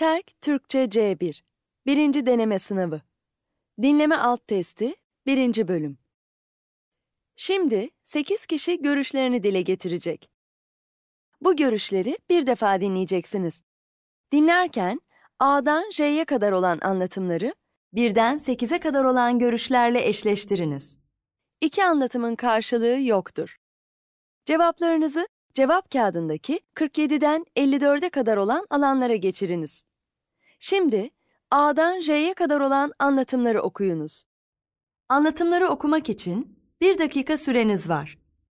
TERK Türkçe C1 1. Deneme Sınavı Dinleme Alt Testi 1. Bölüm Şimdi 8 kişi görüşlerini dile getirecek. Bu görüşleri bir defa dinleyeceksiniz. Dinlerken A'dan J'ye kadar olan anlatımları 1'den 8'e kadar olan görüşlerle eşleştiriniz. İki anlatımın karşılığı yoktur. Cevaplarınızı cevap kağıdındaki 47'den 54'e kadar olan alanlara geçiriniz. Şimdi A'dan J'ye kadar olan anlatımları okuyunuz. Anlatımları okumak için 1 dakika süreniz var.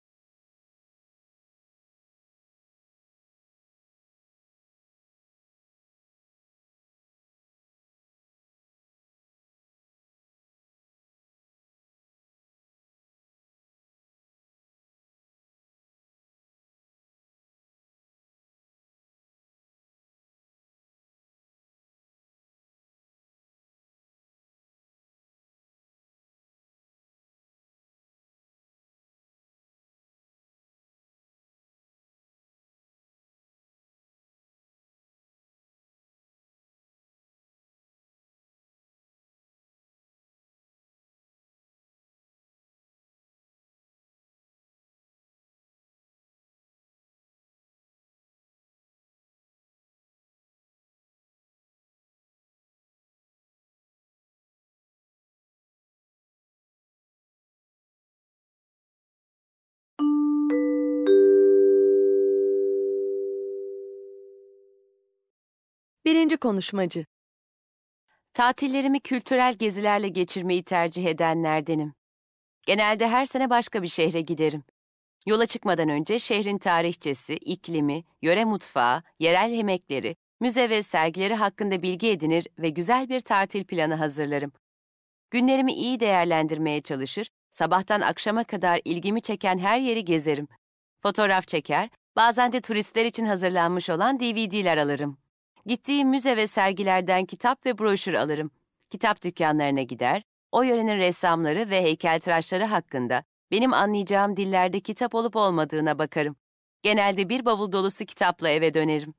Birinci konuşmacı. Tatillerimi kültürel gezilerle geçirmeyi tercih edenlerdenim. Genelde her sene başka bir şehre giderim. Yola çıkmadan önce şehrin tarihçesi, iklimi, yöre mutfağı, yerel yemekleri, müze ve sergileri hakkında bilgi edinir ve güzel bir tatil planı hazırlarım. Günlerimi iyi değerlendirmeye çalışır, sabahtan akşama kadar ilgimi çeken her yeri gezerim. Fotoğraf çeker, bazen de turistler için hazırlanmış olan DVD'ler alırım. Gittiğim müze ve sergilerden kitap ve broşür alırım. Kitap dükkanlarına gider, o yörenin ressamları ve heykeltıraşları hakkında benim anlayacağım dillerde kitap olup olmadığına bakarım. Genelde bir bavul dolusu kitapla eve dönerim.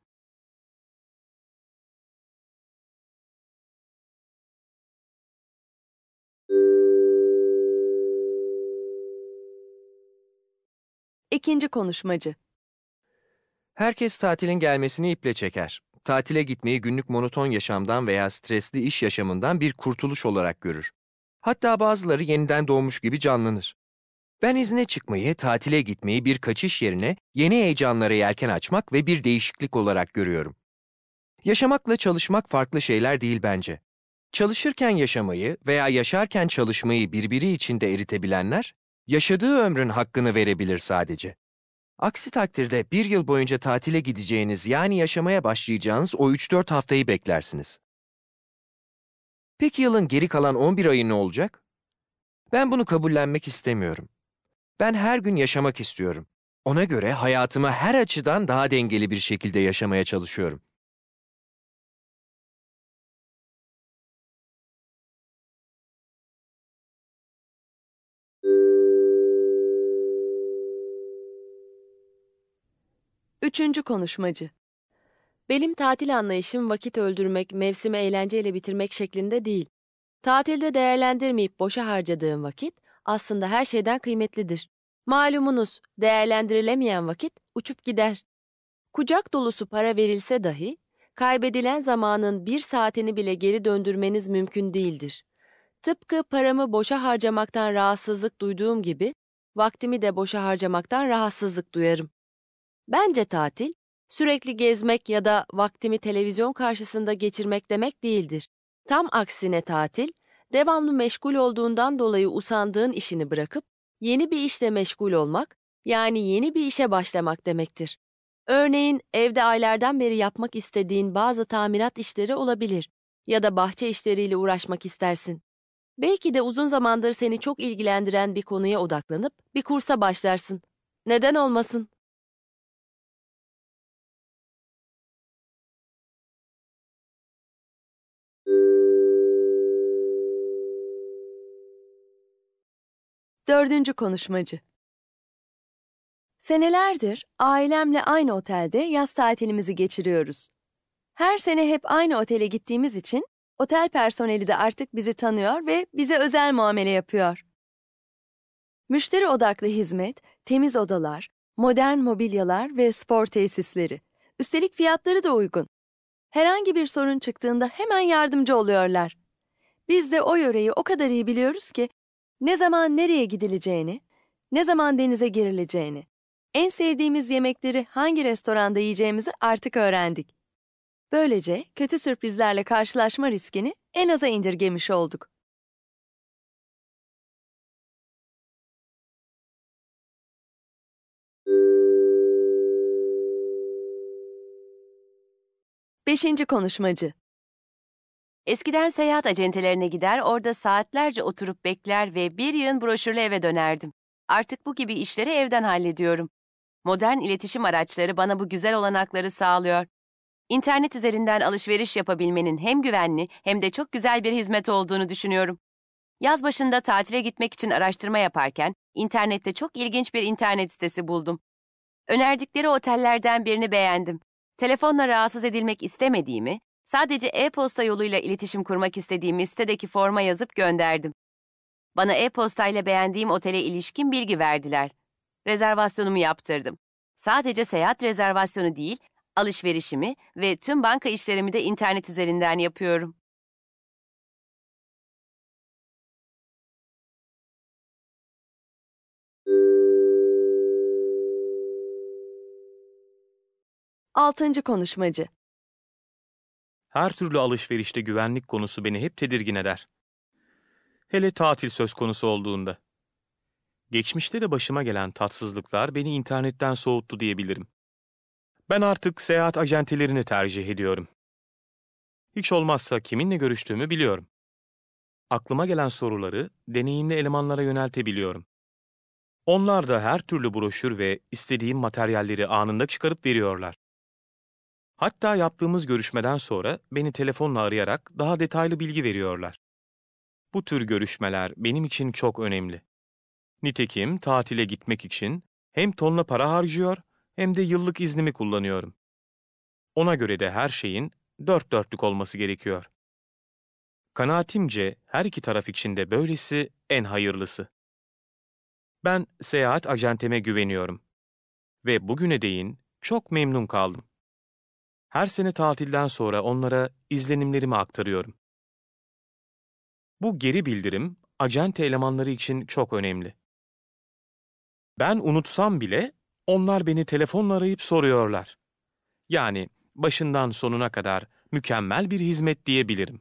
İkinci konuşmacı. Herkes tatilin gelmesini iple çeker. Tatile gitmeyi günlük monoton yaşamdan veya stresli iş yaşamından bir kurtuluş olarak görür. Hatta bazıları yeniden doğmuş gibi canlanır. Ben izne çıkmayı, tatile gitmeyi bir kaçış yerine yeni heyecanlara yelken açmak ve bir değişiklik olarak görüyorum. Yaşamakla çalışmak farklı şeyler değil bence. Çalışırken yaşamayı veya yaşarken çalışmayı birbiri içinde eritebilenler, yaşadığı ömrün hakkını verebilir sadece. Aksi takdirde bir yıl boyunca tatile gideceğiniz yani yaşamaya başlayacağınız o 3-4 haftayı beklersiniz. Peki yılın geri kalan 11 ayı ne olacak? Ben bunu kabullenmek istemiyorum. Ben her gün yaşamak istiyorum. Ona göre hayatımı her açıdan daha dengeli bir şekilde yaşamaya çalışıyorum. Üçüncü konuşmacı. Benim tatil anlayışım vakit öldürmek, mevsimi eğlenceyle bitirmek şeklinde değil. Tatilde değerlendirmeyip boşa harcadığım vakit aslında her şeyden kıymetlidir. Malumunuz, değerlendirilemeyen vakit uçup gider. Kucak dolusu para verilse dahi, kaybedilen zamanın 1 saatini bile geri döndürmeniz mümkün değildir. Tıpkı paramı boşa harcamaktan rahatsızlık duyduğum gibi, vaktimi de boşa harcamaktan rahatsızlık duyarım. Bence tatil, sürekli gezmek ya da vaktimi televizyon karşısında geçirmek demek değildir. Tam aksine tatil, devamlı meşgul olduğundan dolayı usandığın işini bırakıp yeni bir işle meşgul olmak, yani yeni bir işe başlamak demektir. Örneğin evde aylardan beri yapmak istediğin bazı tamirat işleri olabilir ya da bahçe işleriyle uğraşmak istersin. Belki de uzun zamandır seni çok ilgilendiren bir konuya odaklanıp bir kursa başlarsın. Neden olmasın? Dördüncü konuşmacı. Senelerdir ailemle aynı otelde yaz tatilimizi geçiriyoruz. Her sene hep aynı otele gittiğimiz için otel personeli de artık bizi tanıyor ve bize özel muamele yapıyor. Müşteri odaklı hizmet, temiz odalar, modern mobilyalar ve spor tesisleri. Üstelik fiyatları da uygun. Herhangi bir sorun çıktığında hemen yardımcı oluyorlar. Biz de o yöreyi o kadar iyi biliyoruz ki ne zaman nereye gidileceğini, ne zaman denize girileceğini, en sevdiğimiz yemekleri hangi restoranda yiyeceğimizi artık öğrendik. Böylece kötü sürprizlerle karşılaşma riskini en aza indirgemiş olduk. Beşinci konuşmacı. Eskiden seyahat acentelerine gider, orada saatlerce oturup bekler ve bir yığın broşürle eve dönerdim. Artık bu gibi işleri evden hallediyorum. Modern iletişim araçları bana bu güzel olanakları sağlıyor. İnternet üzerinden alışveriş yapabilmenin hem güvenli hem de çok güzel bir hizmet olduğunu düşünüyorum. Yaz başında tatile gitmek için araştırma yaparken internette çok ilginç bir internet sitesi buldum. Önerdikleri otellerden birini beğendim. Telefonla rahatsız edilmek istemediğimi, sadece e-posta yoluyla iletişim kurmak istediğimi sitedeki forma yazıp gönderdim. Bana e-postayla beğendiğim otele ilişkin bilgi verdiler. Rezervasyonumu yaptırdım. Sadece seyahat rezervasyonu değil, alışverişimi ve tüm banka işlerimi de internet üzerinden yapıyorum. Altıncı konuşmacı. Her türlü alışverişte güvenlik konusu beni hep tedirgin eder. Hele tatil söz konusu olduğunda. Geçmişte de başıma gelen tatsızlıklar beni internetten soğuttu diyebilirim. Ben artık seyahat acentelerini tercih ediyorum. Hiç olmazsa kiminle görüştüğümü biliyorum. Aklıma gelen soruları deneyimli elemanlara yöneltebiliyorum. Onlar da her türlü broşür ve istediğim materyalleri anında çıkarıp veriyorlar. Hatta yaptığımız görüşmeden sonra beni telefonla arayarak daha detaylı bilgi veriyorlar. Bu tür görüşmeler benim için çok önemli. Nitekim tatile gitmek için hem tonla para harcıyor hem de yıllık iznimi kullanıyorum. Ona göre de her şeyin dört dörtlük olması gerekiyor. Kanaatimce her iki taraf için de böylesi en hayırlısı. Ben seyahat acenteme güveniyorum ve bugüne değin çok memnun kaldım. Her sene tatilden sonra onlara izlenimlerimi aktarıyorum. Bu geri bildirim acente elemanları için çok önemli. Ben unutsam bile onlar beni telefonla arayıp soruyorlar. Yani başından sonuna kadar mükemmel bir hizmet diyebilirim.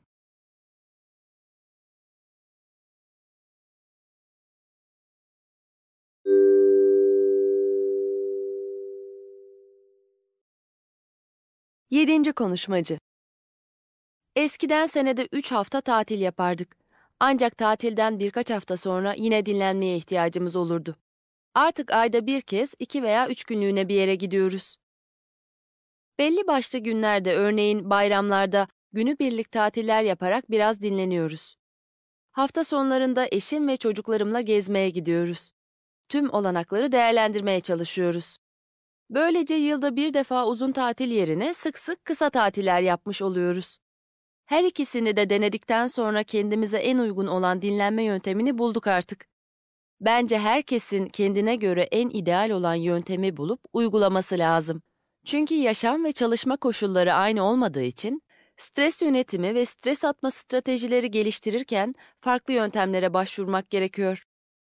Yedinci konuşmacı. Eskiden senede 3 hafta tatil yapardık. Ancak tatilden birkaç hafta sonra yine dinlenmeye ihtiyacımız olurdu. Artık ayda bir kez 2 veya 3 günlüğüne bir yere gidiyoruz. Belli başlı günlerde, örneğin bayramlarda günübirlik tatiller yaparak biraz dinleniyoruz. Hafta sonlarında eşim ve çocuklarımla gezmeye gidiyoruz. Tüm olanakları değerlendirmeye çalışıyoruz. Böylece yılda bir defa uzun tatil yerine sık sık kısa tatiller yapmış oluyoruz. Her ikisini de denedikten sonra kendimize en uygun olan dinlenme yöntemini bulduk artık. Bence herkesin kendine göre en ideal olan yöntemi bulup uygulaması lazım. Çünkü yaşam ve çalışma koşulları aynı olmadığı için stres yönetimi ve stres atma stratejileri geliştirirken farklı yöntemlere başvurmak gerekiyor.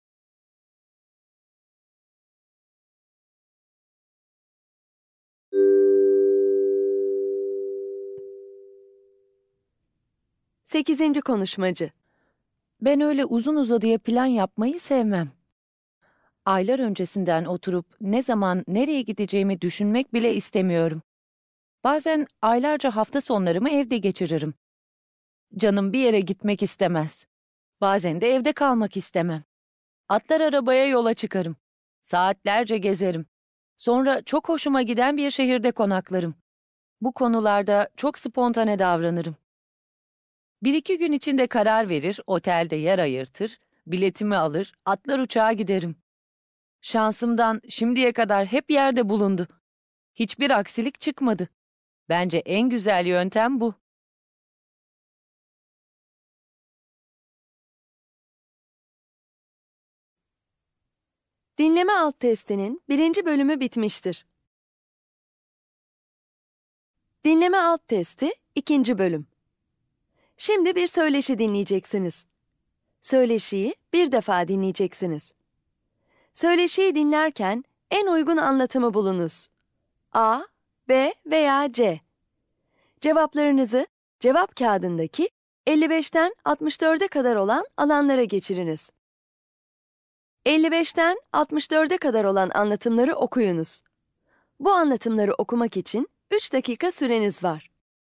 Sekizinci konuşmacı. Ben öyle uzun uzadıya plan yapmayı sevmem. Aylar öncesinden oturup ne zaman nereye gideceğimi düşünmek bile istemiyorum. Bazen aylarca hafta sonlarımı evde geçiririm. Canım bir yere gitmek istemez. Bazen de evde kalmak istemem. Atlar arabaya yola çıkarım. Saatlerce gezerim. Sonra çok hoşuma giden bir şehirde konaklarım. Bu konularda çok spontane davranırım. Bir iki gün içinde karar verir, otelde yer ayırtır, biletimi alır, atlar uçağa giderim. Şansımdan şimdiye kadar hep yerde bulundu. Hiçbir aksilik çıkmadı. Bence en güzel yöntem bu. Dinleme alt testinin 1. bölümü bitmiştir. Dinleme alt testi 2. bölüm. Şimdi bir söyleşi dinleyeceksiniz. Söyleşiyi bir defa dinleyeceksiniz. Söyleşiyi dinlerken en uygun anlatımı bulunuz. A, B veya C. Cevaplarınızı cevap kağıdındaki 55'ten 64'e kadar olan alanlara geçiriniz. 55'ten 64'e kadar olan anlatımları okuyunuz. Bu anlatımları okumak için 3 dakika süreniz var.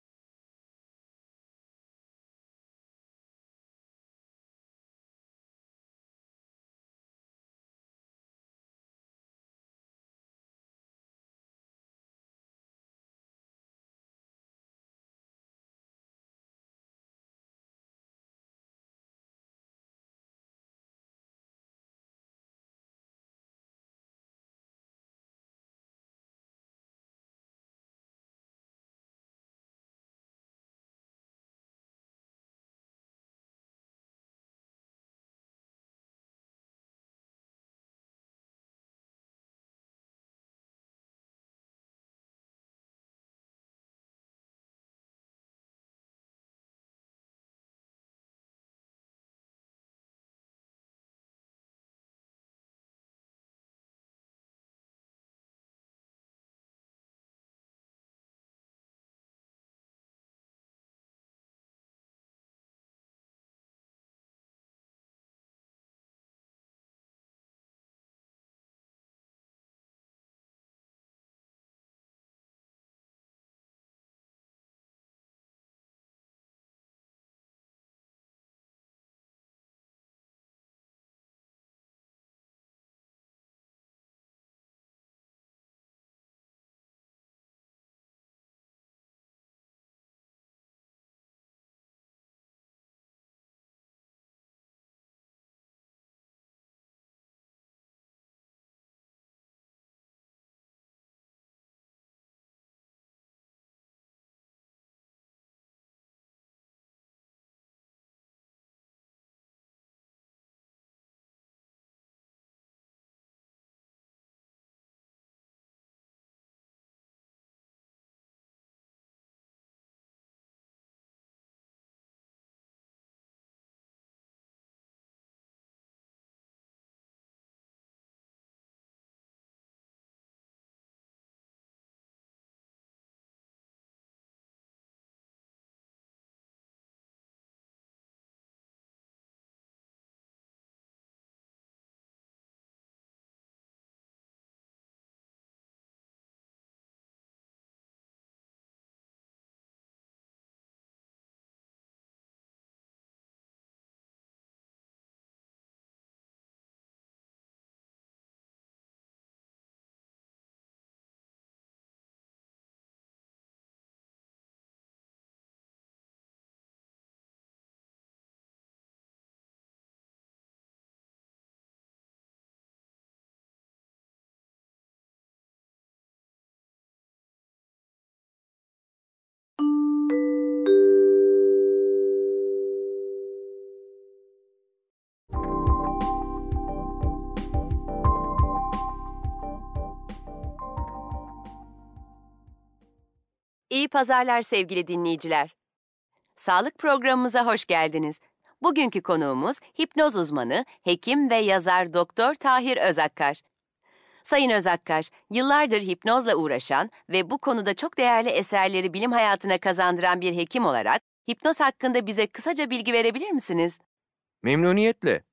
İyi pazarlar sevgili dinleyiciler. Sağlık programımıza hoş geldiniz. Bugünkü konuğumuz hipnoz uzmanı, hekim ve yazar Doktor Tahir Özakkaş. Sayın Özakkaş, yıllardır hipnozla uğraşan ve bu konuda çok değerli eserleri bilim hayatına kazandıran bir hekim olarak hipnoz hakkında bize kısaca bilgi verebilir misiniz? Memnuniyetle.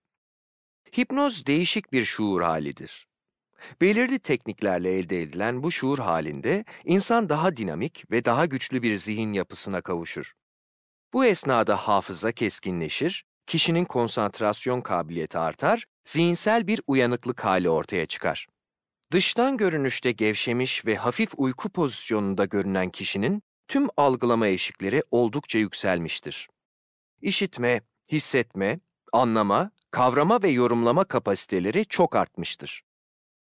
Hipnoz değişik bir şuur halidir. Belirli tekniklerle elde edilen bu şuur halinde insan daha dinamik ve daha güçlü bir zihin yapısına kavuşur. Bu esnada hafıza keskinleşir, kişinin konsantrasyon kabiliyeti artar, zihinsel bir uyanıklık hali ortaya çıkar. Dıştan görünüşte gevşemiş ve hafif uyku pozisyonunda görünen kişinin tüm algılama eşikleri oldukça yükselmiştir. İşitme, hissetme, anlama, kavrama ve yorumlama kapasiteleri çok artmıştır.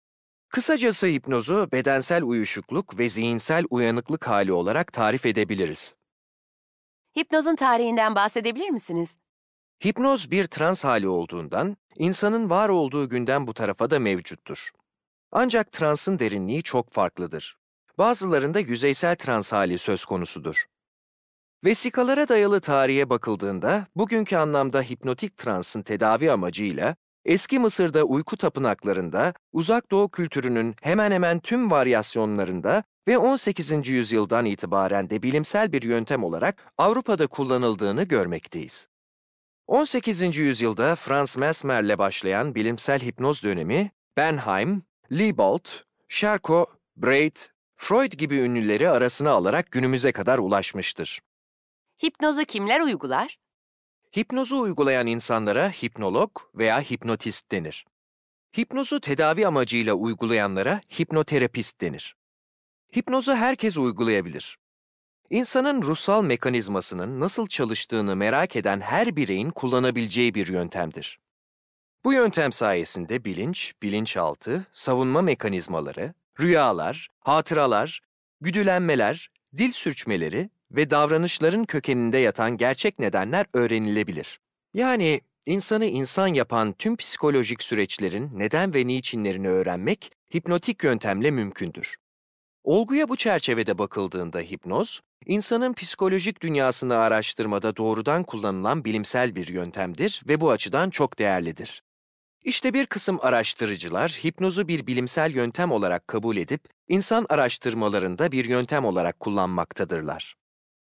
Kısacası hipnozu bedensel uyuşukluk ve zihinsel uyanıklık hali olarak tarif edebiliriz. Hipnozun tarihinden bahsedebilir misiniz? Hipnoz bir trans hali olduğundan, insanın var olduğu günden bu tarafa da mevcuttur. Ancak transın derinliği çok farklıdır. Bazılarında yüzeysel trans hali söz konusudur. Vesikalara dayalı tarihe bakıldığında, bugünkü anlamda hipnotik transın tedavi amacıyla, eski Mısır'da uyku tapınaklarında, Uzak Doğu kültürünün hemen hemen tüm varyasyonlarında ve 18. yüzyıldan itibaren de bilimsel bir yöntem olarak Avrupa'da kullanıldığını görmekteyiz. 18. yüzyılda Franz Mesmer'le başlayan bilimsel hipnoz dönemi, Bernheim, Liebold, Charcot, Braid, Freud gibi ünlüleri arasına alarak günümüze kadar ulaşmıştır. Hipnozu kimler uygular? Hipnozu uygulayan insanlara hipnolog veya hipnotist denir. Hipnozu tedavi amacıyla uygulayanlara hipnoterapist denir. Hipnozu herkes uygulayabilir. İnsanın ruhsal mekanizmasının nasıl çalıştığını merak eden her bireyin kullanabileceği bir yöntemdir. Bu yöntem sayesinde bilinç, bilinçaltı, savunma mekanizmaları, rüyalar, hatıralar, güdülenmeler, dil sürçmeleri ve davranışların kökeninde yatan gerçek nedenler öğrenilebilir. Yani insanı insan yapan tüm psikolojik süreçlerin neden ve niçinlerini öğrenmek hipnotik yöntemle mümkündür. Olguya bu çerçevede bakıldığında hipnoz, insanın psikolojik dünyasını araştırmada doğrudan kullanılan bilimsel bir yöntemdir ve bu açıdan çok değerlidir. İşte bir kısım araştırıcılar hipnozu bir bilimsel yöntem olarak kabul edip, insan araştırmalarında bir yöntem olarak kullanmaktadırlar.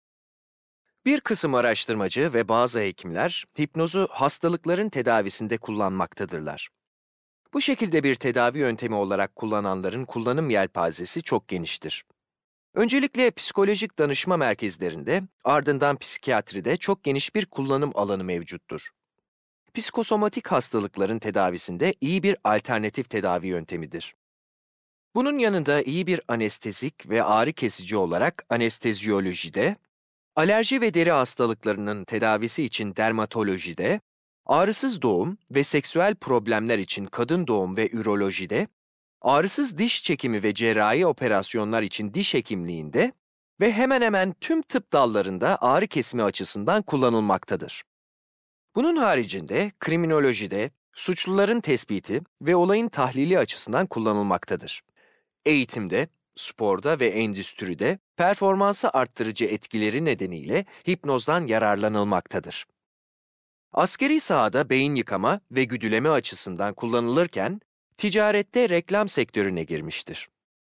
Bir kısım araştırmacı ve bazı hekimler hipnozu hastalıkların tedavisinde kullanmaktadırlar. Bu şekilde bir tedavi yöntemi olarak kullananların kullanım yelpazesi çok geniştir. Öncelikle psikolojik danışma merkezlerinde, ardından psikiyatride çok geniş bir kullanım alanı mevcuttur. Psikosomatik hastalıkların tedavisinde iyi bir alternatif tedavi yöntemidir. Bunun yanında iyi bir anestezik ve ağrı kesici olarak anesteziyolojide, alerji ve deri hastalıklarının tedavisi için dermatolojide, ağrısız doğum ve seksüel problemler için kadın doğum ve ürolojide, ağrısız diş çekimi ve cerrahi operasyonlar için diş hekimliğinde ve hemen hemen tüm tıp dallarında ağrı kesimi açısından kullanılmaktadır. Bunun haricinde kriminolojide, suçluların tespiti ve olayın tahlili açısından kullanılmaktadır. Eğitimde, sporda ve endüstride performansı arttırıcı etkileri nedeniyle hipnozdan yararlanılmaktadır. Askeri sahada beyin yıkama ve güdüleme açısından kullanılırken, ticarette reklam sektörüne girmiştir.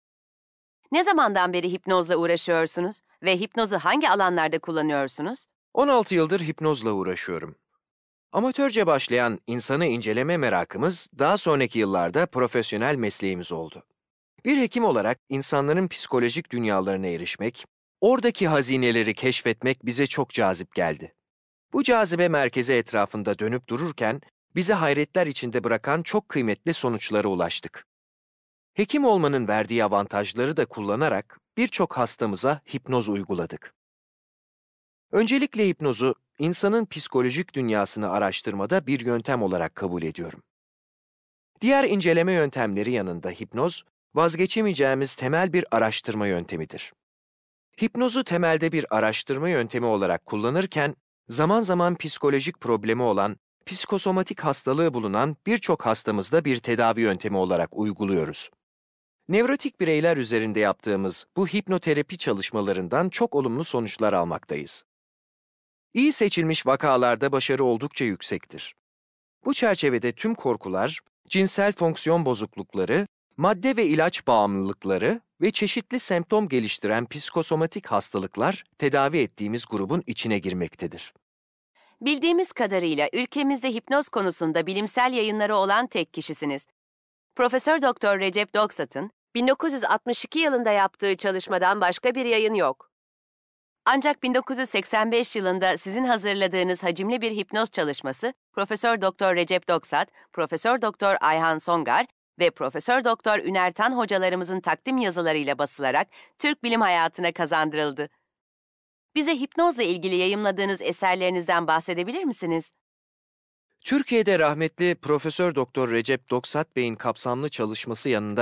Ne zamandan beri hipnozla uğraşıyorsunuz ve hipnozu hangi alanlarda kullanıyorsunuz? 16 yıldır hipnozla uğraşıyorum. Amatörce başlayan insanı inceleme merakımız daha sonraki yıllarda profesyonel mesleğimiz oldu. Bir hekim olarak insanların psikolojik dünyalarına erişmek, oradaki hazineleri keşfetmek bize çok cazip geldi. Bu cazibe merkezi etrafında dönüp dururken, bizi hayretler içinde bırakan çok kıymetli sonuçlara ulaştık. Hekim olmanın verdiği avantajları da kullanarak birçok hastamıza hipnoz uyguladık. Öncelikle hipnozu, insanın psikolojik dünyasını araştırmada bir yöntem olarak kabul ediyorum. Diğer inceleme yöntemleri yanında hipnoz, vazgeçemeyeceğimiz temel bir araştırma yöntemidir. Hipnozu temelde bir araştırma yöntemi olarak kullanırken, zaman zaman psikolojik problemi olan, psikosomatik hastalığı bulunan birçok hastamızda bir tedavi yöntemi olarak uyguluyoruz. Nevrotik bireyler üzerinde yaptığımız bu hipnoterapi çalışmalarından çok olumlu sonuçlar almaktayız. İyi seçilmiş vakalarda başarı oldukça yüksektir. Bu çerçevede tüm korkular, cinsel fonksiyon bozuklukları, madde ve ilaç bağımlılıkları ve çeşitli semptom geliştiren psikosomatik hastalıklar tedavi ettiğimiz grubun içine girmektedir. Bildiğimiz kadarıyla ülkemizde hipnoz konusunda bilimsel yayınları olan tek kişisiniz. Profesör Doktor Recep Doksat'ın 1962 yılında yaptığı çalışmadan başka bir yayın yok. Ancak 1985 yılında sizin hazırladığınız hacimli bir hipnoz çalışması Profesör Doktor Recep Doksat, Profesör Doktor Ayhan Songar ve Profesör Doktor Ünertan hocalarımızın takdim yazılarıyla basılarak Türk bilim hayatına kazandırıldı. Bize hipnozla ilgili yayımladığınız eserlerinizden bahsedebilir misiniz? Türkiye'de rahmetli Profesör Doktor Recep Doksat Bey'in kapsamlı çalışması yanında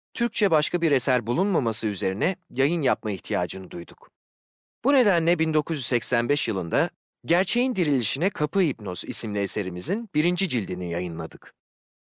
Türkçe başka bir eser bulunmaması üzerine yayın yapma ihtiyacını duyduk. Bu nedenle 1985 yılında Gerçeğin Dirilişine Kapı Hipnoz isimli eserimizin 1. cildini yayınladık.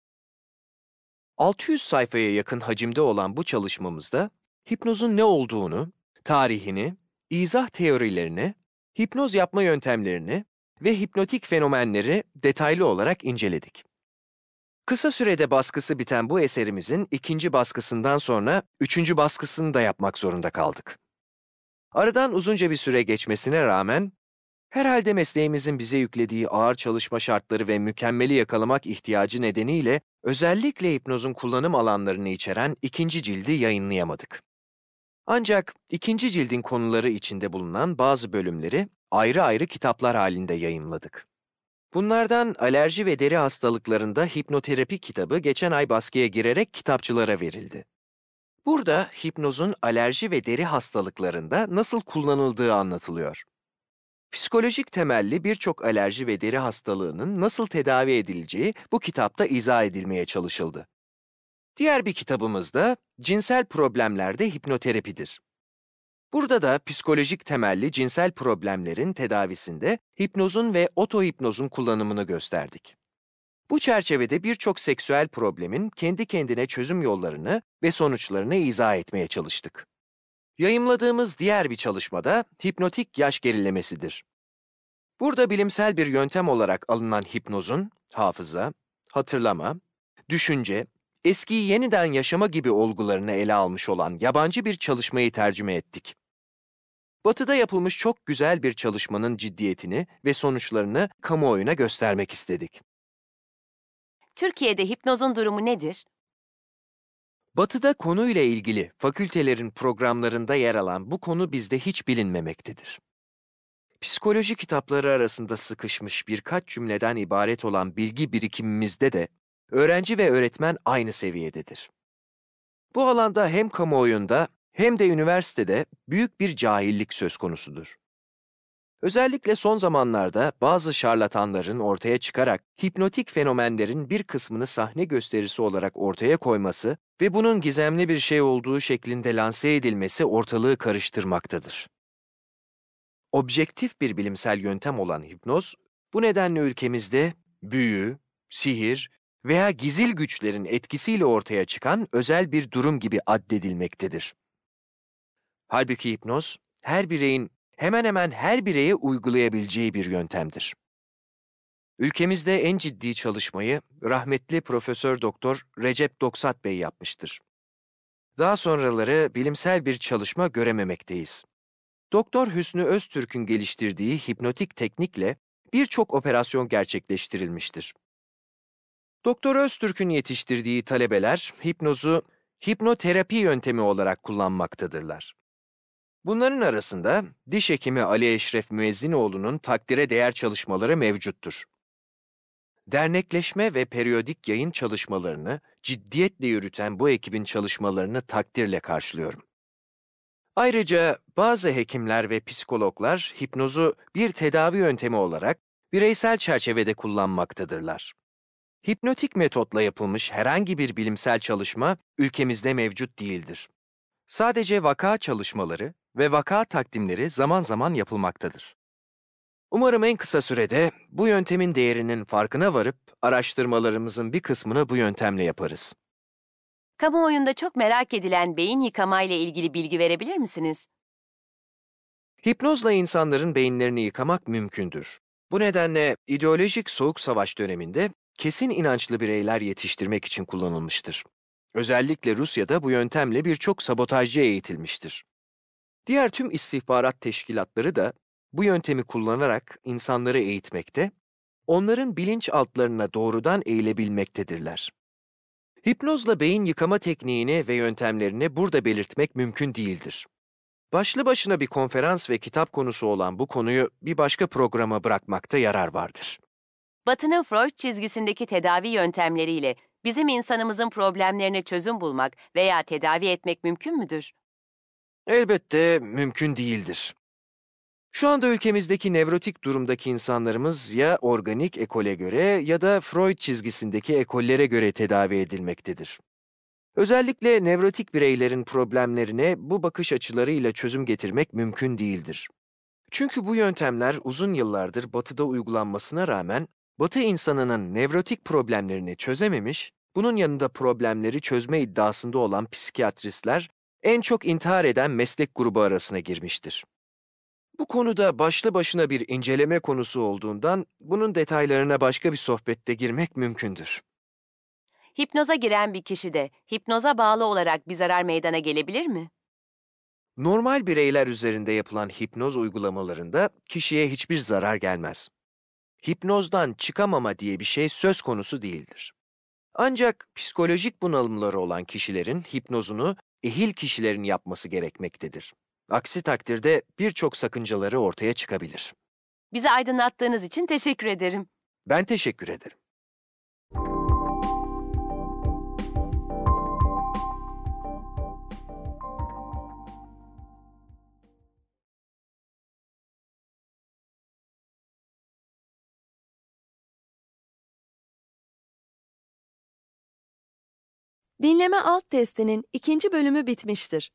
600 sayfaya yakın hacimde olan bu çalışmamızda hipnozun ne olduğunu, tarihini, izah teorilerini, hipnoz yapma yöntemlerini ve hipnotik fenomenleri detaylı olarak inceledik. Kısa sürede baskısı biten bu eserimizin 2. baskısından sonra 3. baskısını da yapmak zorunda kaldık. Aradan uzunca bir süre geçmesine rağmen, herhalde mesleğimizin bize yüklediği ağır çalışma şartları ve mükemmeli yakalamak ihtiyacı nedeniyle özellikle hipnozun kullanım alanlarını içeren 2. cildi yayınlayamadık. Ancak 2. cildin konuları içinde bulunan bazı bölümleri ayrı ayrı kitaplar halinde yayınladık. Bunlardan alerji ve deri hastalıklarında hipnoterapi kitabı geçen ay baskıya girerek kitapçılara verildi. Burada hipnozun alerji ve deri hastalıklarında nasıl kullanıldığı anlatılıyor. Psikolojik temelli birçok alerji ve deri hastalığının nasıl tedavi edileceği bu kitapta izah edilmeye çalışıldı. Diğer bir kitabımız da cinsel problemlerde hipnoterapidir. Burada da psikolojik temelli cinsel problemlerin tedavisinde hipnozun ve otohipnozun kullanımını gösterdik. Bu çerçevede birçok seksüel problemin kendi kendine çözüm yollarını ve sonuçlarını izah etmeye çalıştık. Yayımladığımız diğer bir çalışmada hipnotik yaş gerilemesidir. Burada bilimsel bir yöntem olarak alınan hipnozun hafıza, hatırlama, düşünce, eskiyi yeniden yaşama gibi olgularını ele almış olan yabancı bir çalışmayı tercüme ettik. Batı'da yapılmış çok güzel bir çalışmanın ciddiyetini ve sonuçlarını kamuoyuna göstermek istedik. Türkiye'de hipnozun durumu nedir? Batı'da konuyla ilgili fakültelerin programlarında yer alan bu konu bizde hiç bilinmemektedir. Psikoloji kitapları arasında sıkışmış birkaç cümleden ibaret olan bilgi birikimimizde de öğrenci ve öğretmen aynı seviyededir. Bu alanda hem kamuoyunda hem de üniversitede büyük bir cahillik söz konusudur. Özellikle son zamanlarda bazı şarlatanların ortaya çıkarak hipnotik fenomenlerin bir kısmını sahne gösterisi olarak ortaya koyması ve bunun gizemli bir şey olduğu şeklinde lanse edilmesi ortalığı karıştırmaktadır. Objektif bir bilimsel yöntem olan hipnoz, bu nedenle ülkemizde büyü, sihir veya gizil güçlerin etkisiyle ortaya çıkan özel bir durum gibi addedilmektedir. Halbuki hipnoz, her bireyin hemen hemen her bireye uygulayabileceği bir yöntemdir. Ülkemizde en ciddi çalışmayı rahmetli Profesör Doktor Recep Doksat Bey yapmıştır. Daha sonraları bilimsel bir çalışma görememekteyiz. Doktor Hüsnü Öztürk'ün geliştirdiği hipnotik teknikle birçok operasyon gerçekleştirilmiştir. Doktor Öztürk'ün yetiştirdiği talebeler hipnozu hipnoterapi yöntemi olarak kullanmaktadırlar. Bunların arasında diş hekimi Ali Eşref Müezzinoğlu'nun takdire değer çalışmaları mevcuttur. Dernekleşme ve periyodik yayın çalışmalarını ciddiyetle yürüten bu ekibin çalışmalarını takdirle karşılıyorum. Ayrıca bazı hekimler ve psikologlar hipnozu bir tedavi yöntemi olarak bireysel çerçevede kullanmaktadırlar. Hipnotik metotla yapılmış herhangi bir bilimsel çalışma ülkemizde mevcut değildir. Sadece vaka çalışmaları ve vaka takdimleri zaman zaman yapılmaktadır. Umarım en kısa sürede bu yöntemin değerinin farkına varıp araştırmalarımızın bir kısmını bu yöntemle yaparız. Kamuoyunda çok merak edilen beyin yıkamayla ilgili bilgi verebilir misiniz? Hipnozla insanların beyinlerini yıkamak mümkündür. Bu nedenle ideolojik soğuk savaş döneminde kesin inançlı bireyler yetiştirmek için kullanılmıştır. Özellikle Rusya'da bu yöntemle birçok sabotajcı eğitilmiştir. Diğer tüm istihbarat teşkilatları da bu yöntemi kullanarak insanları eğitmekte, onların bilinçaltlarına doğrudan eğilebilmektedirler. Hipnozla beyin yıkama tekniğini ve yöntemlerini burada belirtmek mümkün değildir. Başlı başına bir konferans ve kitap konusu olan bu konuyu bir başka programa bırakmakta yarar vardır. Batı'nın Freud çizgisindeki tedavi yöntemleriyle bizim insanımızın problemlerine çözüm bulmak veya tedavi etmek mümkün müdür? Elbette mümkün değildir. Şu anda ülkemizdeki nevrotik durumdaki insanlarımız ya organik ekole göre ya da Freud çizgisindeki ekollere göre tedavi edilmektedir. Özellikle nevrotik bireylerin problemlerine bu bakış açılarıyla çözüm getirmek mümkün değildir. Çünkü bu yöntemler uzun yıllardır Batı'da uygulanmasına rağmen Batı insanının nevrotik problemlerini çözememiş, bunun yanında problemleri çözme iddiasında olan psikiyatristler en çok intihar eden meslek grubu arasına girmiştir. Bu konuda başlı başına bir inceleme konusu olduğundan bunun detaylarına başka bir sohbette girmek mümkündür. Hipnoza giren bir kişide hipnoza bağlı olarak bir zarar meydana gelebilir mi? Normal bireyler üzerinde yapılan hipnoz uygulamalarında kişiye hiçbir zarar gelmez. Hipnozdan çıkamama diye bir şey söz konusu değildir. Ancak psikolojik bunalımları olan kişilerin hipnozunu ehil kişilerin yapması gerekmektedir. Aksi takdirde birçok sakıncaları ortaya çıkabilir. Bizi aydınlattığınız için teşekkür ederim. Ben teşekkür ederim. Dinleme alt testinin 2. bölümü bitmiştir.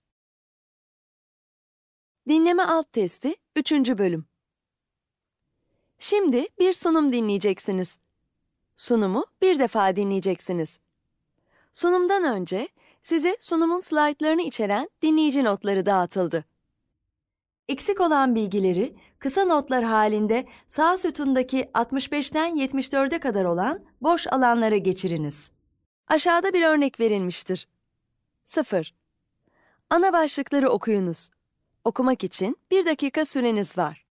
Dinleme alt testi 3. bölüm. Şimdi bir sunum dinleyeceksiniz. Sunumu bir defa dinleyeceksiniz. Sunumdan önce size sunumun slaytlarını içeren dinleyici notları dağıtıldı. Eksik olan bilgileri kısa notlar halinde sağ sütundaki 65'ten 74'e kadar olan boş alanlara geçiriniz. Aşağıda bir örnek verilmiştir. 0. Ana başlıkları okuyunuz. Okumak için 1 dakika süreniz var.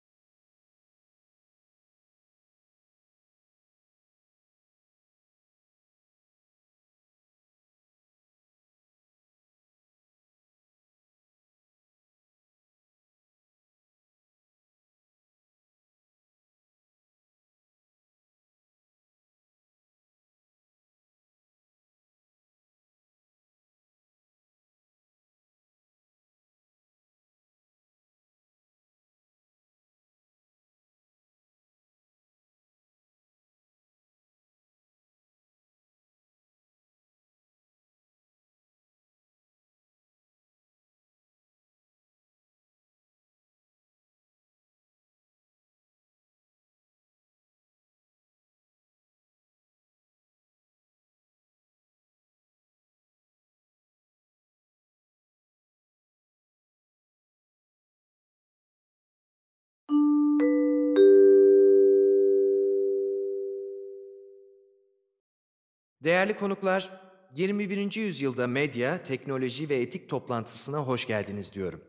Değerli konuklar, 21. yüzyılda medya, teknoloji ve etik toplantısına hoş geldiniz diyorum.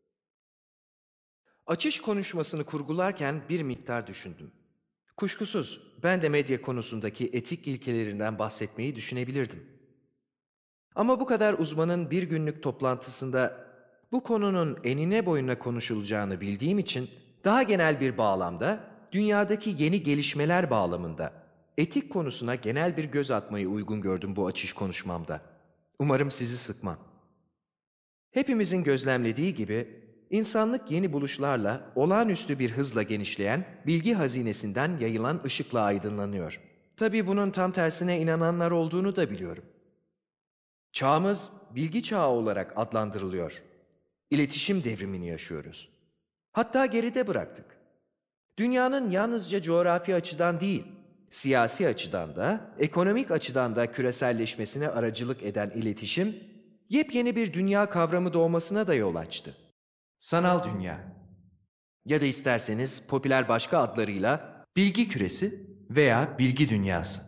Açış konuşmasını kurgularken bir miktar düşündüm. Kuşkusuz ben de medya konusundaki etik ilkelerinden bahsetmeyi düşünebilirdim. Ama bu kadar uzmanın bir günlük toplantısında bu konunun enine boyuna konuşulacağını bildiğim için daha genel bir bağlamda, dünyadaki yeni gelişmeler bağlamında etik konusuna genel bir göz atmayı uygun gördüm bu açış konuşmamda. Umarım sizi sıkmam. Hepimizin gözlemlediği gibi, insanlık yeni buluşlarla olağanüstü bir hızla genişleyen bilgi hazinesinden yayılan ışıkla aydınlanıyor. Tabii bunun tam tersine inananlar olduğunu da biliyorum. Çağımız bilgi çağı olarak adlandırılıyor. İletişim devrimini yaşıyoruz. Hatta geride bıraktık. Dünyanın yalnızca coğrafi açıdan değil, siyasi açıdan da, ekonomik açıdan da küreselleşmesine aracılık eden iletişim, yepyeni bir dünya kavramı doğmasına da yol açtı. Sanal dünya. Ya da isterseniz popüler başka adlarıyla bilgi küresi veya bilgi dünyası.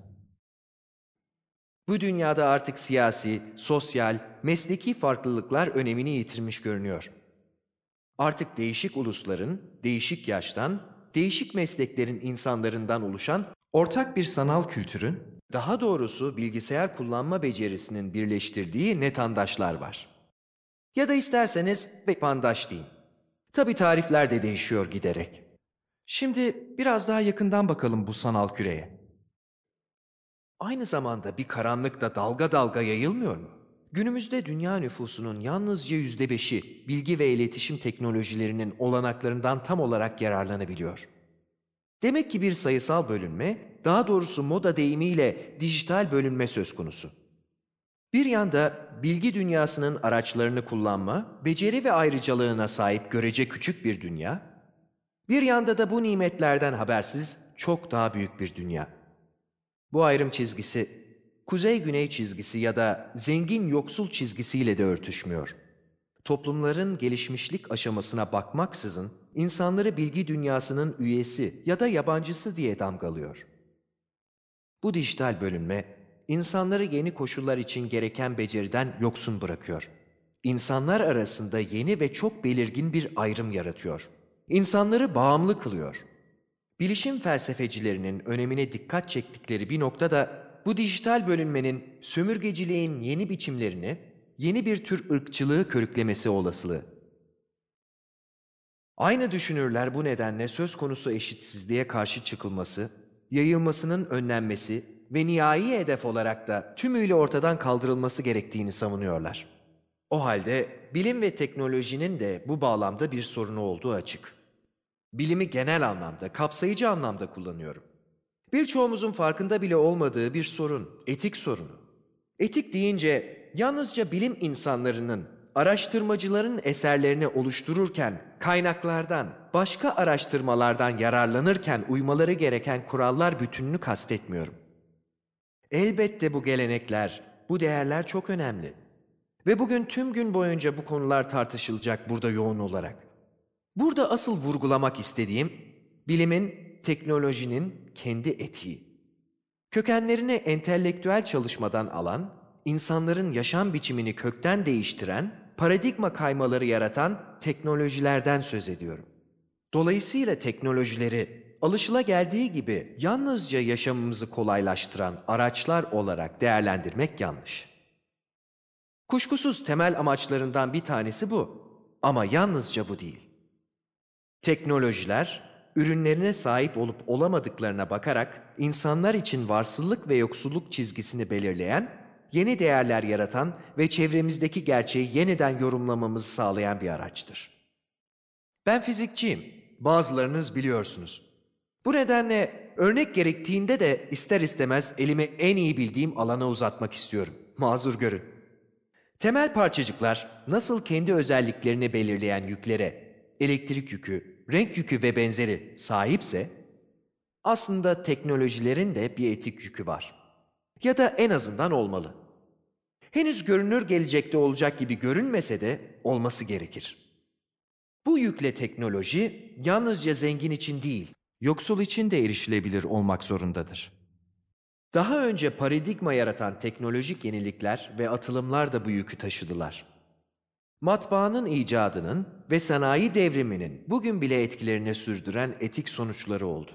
Bu dünyada artık siyasi, sosyal, mesleki farklılıklar önemini yitirmiş görünüyor. Artık değişik ulusların, değişik yaştan, değişik mesleklerin insanlarından oluşan ortak bir sanal kültürün, daha doğrusu bilgisayar kullanma becerisinin birleştirdiği netandaşlar var. Ya da isterseniz vepandaş deyin. Tabii tarifler de değişiyor giderek. Şimdi biraz daha yakından bakalım bu sanal küreye. Aynı zamanda bir karanlık da dalga dalga yayılmıyor mu? Günümüzde dünya nüfusunun yalnızca %5'i bilgi ve iletişim teknolojilerinin olanaklarından tam olarak yararlanabiliyor. Demek ki bir sayısal bölünme, daha doğrusu moda deyimiyle dijital bölünme söz konusu. Bir yanda bilgi dünyasının araçlarını kullanma, beceri ve ayrıcalığına sahip görece küçük bir dünya, bir yanda da bu nimetlerden habersiz çok daha büyük bir dünya. Bu ayrım çizgisi, kuzey-güney çizgisi ya da zengin-yoksul çizgisiyle de örtüşmüyor. Toplumların gelişmişlik aşamasına bakmaksızın insanları bilgi dünyasının üyesi ya da yabancısı diye damgalıyor. Bu dijital bölünme, insanları yeni koşullar için gereken beceriden yoksun bırakıyor. İnsanlar arasında yeni ve çok belirgin bir ayrım yaratıyor. İnsanları bağımlı kılıyor. Bilişim felsefecilerinin önemine dikkat çektikleri bir noktada bu dijital bölünmenin sömürgeciliğin yeni biçimlerini, yeni bir tür ırkçılığı körüklemesi olasılığı. Aynı düşünürler bu nedenle söz konusu eşitsizliğe karşı çıkılması, yayılmasının önlenmesi ve nihai hedef olarak da tümüyle ortadan kaldırılması gerektiğini savunuyorlar. O halde bilim ve teknolojinin de bu bağlamda bir sorunu olduğu açık. Bilimi genel anlamda, kapsayıcı anlamda kullanıyorum. Birçoğumuzun farkında bile olmadığı bir sorun, etik sorunu. Etik deyince yalnızca bilim insanlarının, araştırmacıların eserlerini oluştururken kaynaklardan, başka araştırmalardan yararlanırken uymaları gereken kurallar bütününü kastetmiyorum. Elbette bu gelenekler, bu değerler çok önemli. Ve bugün tüm gün boyunca bu konular tartışılacak burada yoğun olarak. Burada asıl vurgulamak istediğim, bilimin, teknolojinin kendi etiği. Kökenlerini entelektüel çalışmadan alan, insanların yaşam biçimini kökten değiştiren, paradigma kaymaları yaratan teknolojilerden söz ediyorum. Dolayısıyla teknolojileri alışılageldiği gibi yalnızca yaşamımızı kolaylaştıran araçlar olarak değerlendirmek yanlış. Kuşkusuz temel amaçlarından bir tanesi bu. Ama yalnızca bu değil. Teknolojiler, ürünlerine sahip olup olamadıklarına bakarak insanlar için varsıllık ve yoksulluk çizgisini belirleyen, yeni değerler yaratan ve çevremizdeki gerçeği yeniden yorumlamamızı sağlayan bir araçtır. Ben fizikçiyim, bazılarınız biliyorsunuz. Bu nedenle örnek gerektiğinde de ister istemez elimi en iyi bildiğim alana uzatmak istiyorum. Mazur görün. Temel parçacıklar nasıl kendi özelliklerini belirleyen yüklere, elektrik yükü, renk yükü ve benzeri sahipse, aslında teknolojilerin de bir etik yükü var. Ya da en azından olmalı. Henüz görünür gelecekte olacak gibi görünmese de olması gerekir. Bu yükle teknoloji yalnızca zengin için değil, yoksul için de erişilebilir olmak zorundadır. Daha önce paradigma yaratan teknolojik yenilikler ve atılımlar da bu yükü taşıdılar. Matbaanın icadının ve sanayi devriminin bugün bile etkilerini sürdüren etik sonuçları oldu.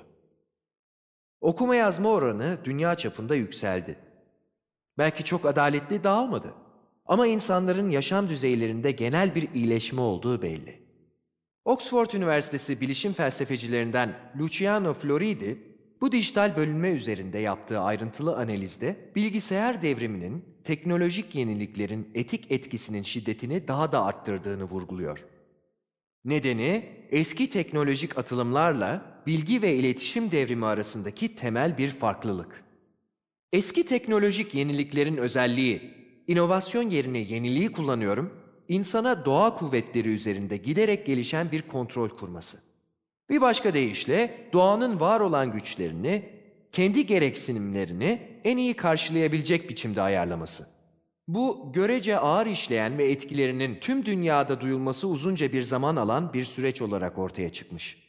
Okuma yazma oranı dünya çapında yükseldi. Belki çok adaletli dağılmadı ama insanların yaşam düzeylerinde genel bir iyileşme olduğu belli. Oxford Üniversitesi bilişim felsefecilerinden Luciano Floridi, bu dijital bölünme üzerinde yaptığı ayrıntılı analizde bilgisayar devriminin teknolojik yeniliklerin etik etkisinin şiddetini daha da arttırdığını vurguluyor. Nedeni, eski teknolojik atılımlarla bilgi ve iletişim devrimi arasındaki temel bir farklılık. Eski teknolojik yeniliklerin özelliği, inovasyon yerine yeniliği kullanıyorum, insana doğa kuvvetleri üzerinde giderek gelişen bir kontrol kurması. Bir başka deyişle doğanın var olan güçlerini, kendi gereksinimlerini en iyi karşılayabilecek biçimde ayarlaması. Bu görece ağır işleyen ve etkilerinin tüm dünyada duyulması uzunca bir zaman alan bir süreç olarak ortaya çıkmış.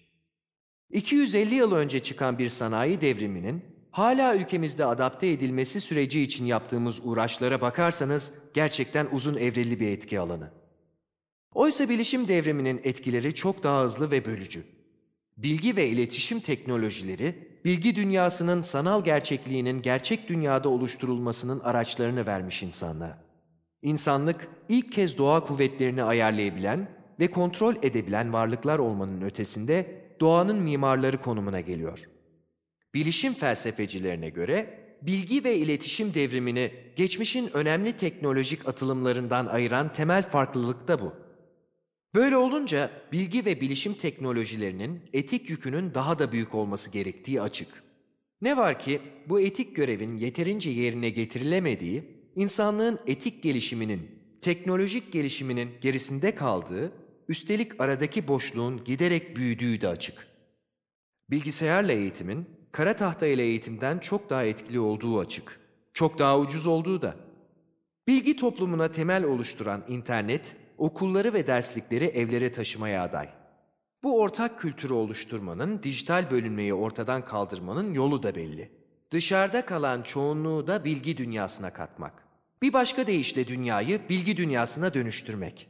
250 yıl önce çıkan bir sanayi devriminin hala ülkemizde adapte edilmesi süreci için yaptığımız uğraşlara bakarsanız gerçekten uzun evreli bir etki alanı. Oysa bilişim devriminin etkileri çok daha hızlı ve bölücü. Bilgi ve iletişim teknolojileri, bilgi dünyasının sanal gerçekliğinin gerçek dünyada oluşturulmasının araçlarını vermiş insanlığa. İnsanlık ilk kez doğa kuvvetlerini ayarlayabilen ve kontrol edebilen varlıklar olmanın ötesinde doğanın mimarları konumuna geliyor. Bilişim felsefecilerine göre bilgi ve iletişim devrimini geçmişin önemli teknolojik atılımlarından ayıran temel farklılık da bu. Böyle olunca bilgi ve bilişim teknolojilerinin etik yükünün daha da büyük olması gerektiği açık. Ne var ki bu etik görevin yeterince yerine getirilemediği, insanlığın etik gelişiminin, teknolojik gelişiminin gerisinde kaldığı, üstelik aradaki boşluğun giderek büyüdüğü de açık. Bilgisayarla eğitimin, kara tahta ile eğitimden çok daha etkili olduğu açık. Çok daha ucuz olduğu da. Bilgi toplumuna temel oluşturan internet, okulları ve derslikleri evlere taşımaya aday. Bu ortak kültürü oluşturmanın, dijital bölünmeyi ortadan kaldırmanın yolu da belli. Dışarıda kalan çoğunluğu da bilgi dünyasına katmak. Bir başka deyişle dünyayı bilgi dünyasına dönüştürmek.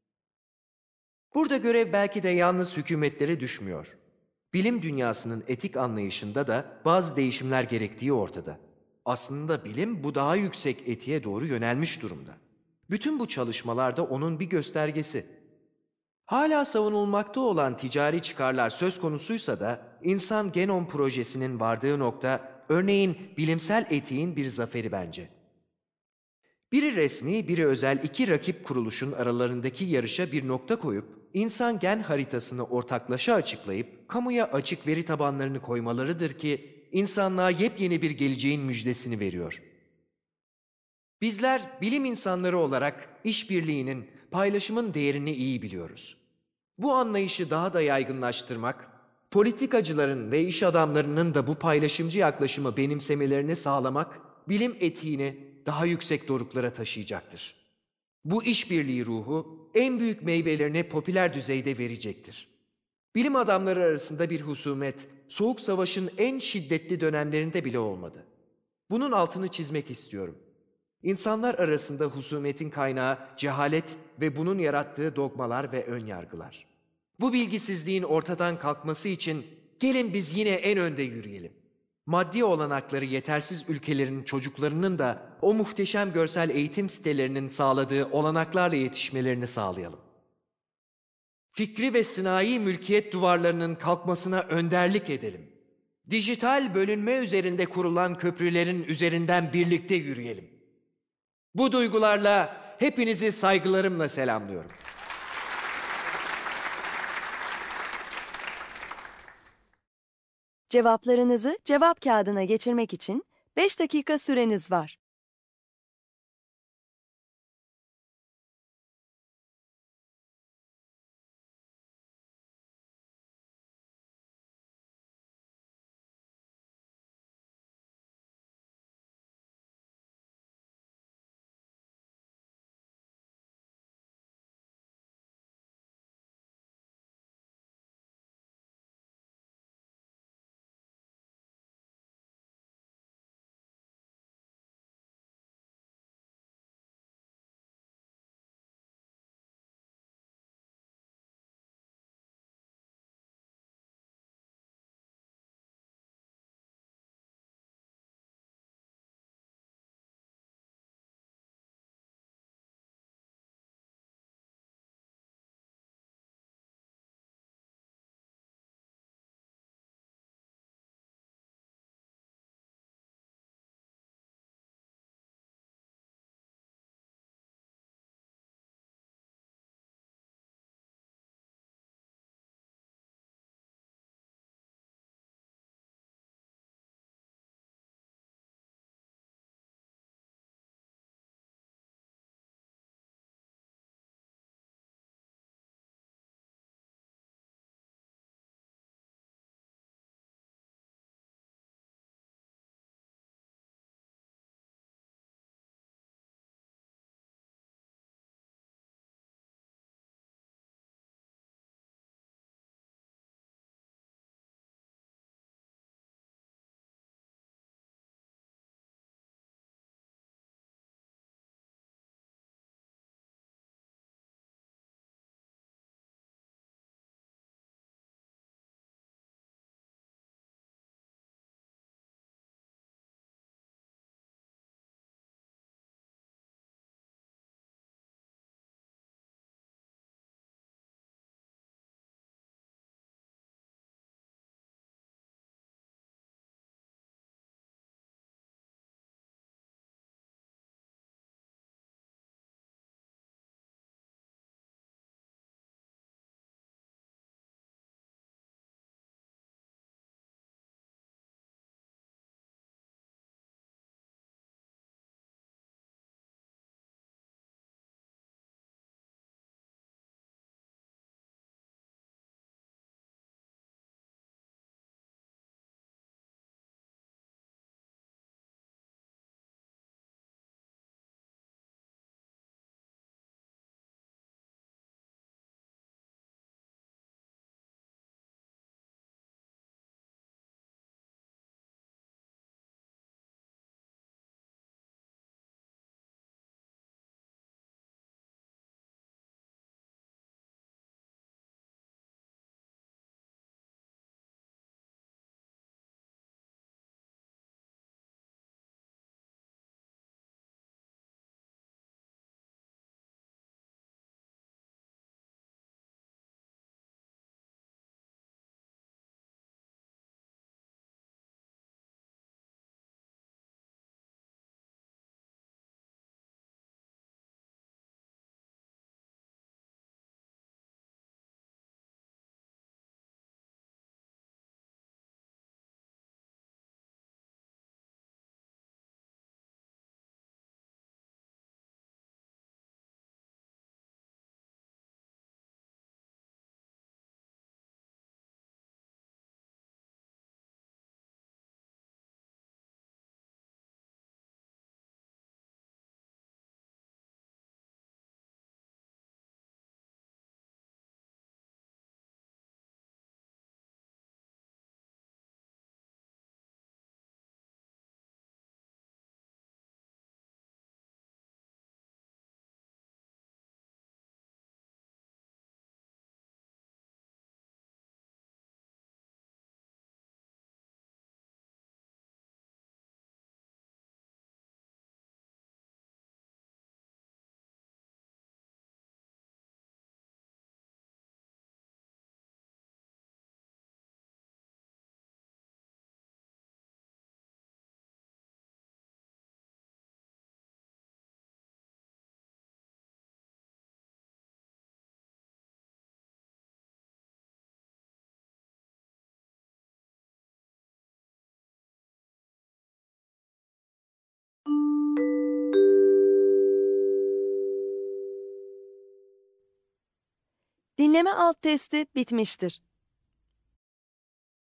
Burada görev belki de yalnız hükümetlere düşmüyor. Bilim dünyasının etik anlayışında da bazı değişimler gerektiği ortada. Aslında bilim bu daha yüksek etiğe doğru yönelmiş durumda. Bütün bu çalışmalarda onun bir göstergesi. Hala savunulmakta olan ticari çıkarlar söz konusuysa da insan genom projesinin vardığı nokta örneğin bilimsel etiğin bir zaferi bence. Biri resmi, biri özel iki rakip kuruluşun aralarındaki yarışa bir nokta koyup insan gen haritasını ortaklaşa açıklayıp kamuya açık veri tabanlarını koymalarıdır ki insanlığa yepyeni bir geleceğin müjdesini veriyor. Bizler bilim insanları olarak işbirliğinin, paylaşımın değerini iyi biliyoruz. Bu anlayışı daha da yaygınlaştırmak, politikacıların ve iş adamlarının da bu paylaşımcı yaklaşımı benimsemelerini sağlamak, bilim etiğini daha yüksek doruklara taşıyacaktır. Bu işbirliği ruhu en büyük meyvelerini popüler düzeyde verecektir. Bilim adamları arasında bir husumet, Soğuk Savaş'ın en şiddetli dönemlerinde bile olmadı. Bunun altını çizmek istiyorum. İnsanlar arasında husumetin kaynağı cehalet ve bunun yarattığı dogmalar ve önyargılar. Bu bilgisizliğin ortadan kalkması için gelin biz yine en önde yürüyelim. Maddi olanakları yetersiz ülkelerin çocuklarının da o muhteşem görsel eğitim sitelerinin sağladığı olanaklarla yetişmelerini sağlayalım. Fikri ve sınai mülkiyet duvarlarının kalkmasına önderlik edelim. Dijital bölünme üzerinde kurulan köprülerin üzerinden birlikte yürüyelim. Bu duygularla hepinizi saygılarımla selamlıyorum. Cevaplarınızı cevap kağıdına geçirmek için 5 dakika süreniz var. Dinleme alt testi bitmiştir.